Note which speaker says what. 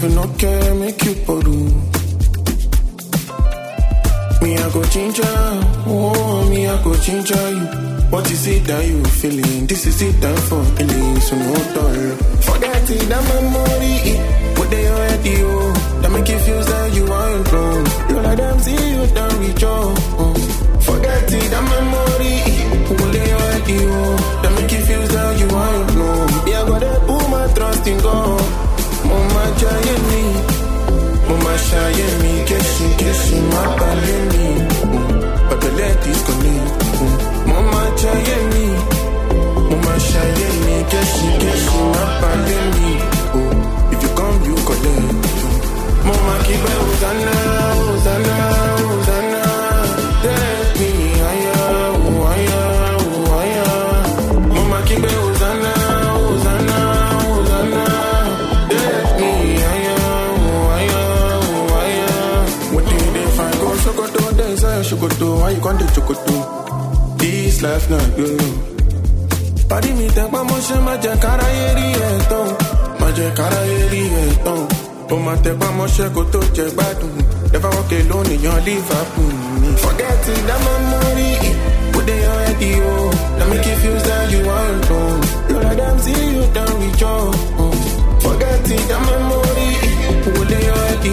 Speaker 1: you no care, make you poru. Me, I go ginger, oh, me, I go ginger you. What is it that you feeling? This is it time for healing, so no dollar. Forget it, that memory, what they already owe. That make you feel that you are alone. You let them see you down with your forget it, that memory, what they already owe. That make you feel that you are alone. Yeah, I gotta put my trust in God. Mama, giant me. Mama, shy me, kissing, my ballet. But the ladies connect. Mama, giant me. Mama, shy me, kissing, my ballet. If you come, you collect. Mama, keep it, Hosanna, Hosanna, Hosanna. Take me higher, higher, higher. Mama, keep it, Hosanna, Hosanna, Hosanna. Take me higher, higher, higher. What did they find? Go Sokoto, they say Sokoto. Why you can't do Sokoto? This life not good. Pari mi te pa mo se ma je kara yeri eto. Ma je kara yeri eto. O ma te pa mo se ko to je gbadun. Never walk alone in your Liverpool. Forget it, that memory. What they already owe. That make you feel that you are alone. You let them see you down with your forget it, that memory. What they already